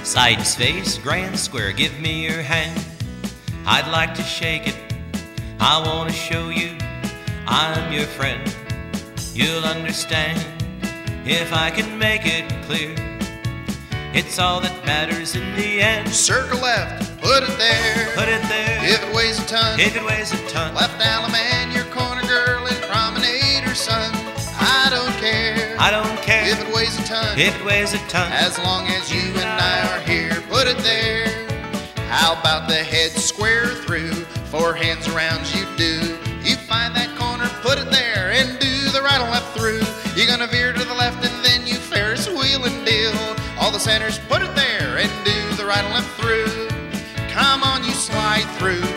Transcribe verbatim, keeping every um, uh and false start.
Side space, grand square, give me your hand. I'd like to shake it, I wanna show you I'm your friend. You'll understand if I can make it clear. It's all that matters in the end. Circle left, put it there. Put it there. If it weighs a ton. If it weighs a ton. Left Alum and your corner girl in Promenade or Sun. I don't care. I don't care. If it weighs a ton. If it weighs a ton. As long as you and I are here, put it there. How about the head square through? Four hands around you do. You find that corner, put it there, and do the right and left through. You're gonna veer to the left and then you Ferris wheel and deal. All the centers, put it there, and do the right and left through. Come on, you slide through.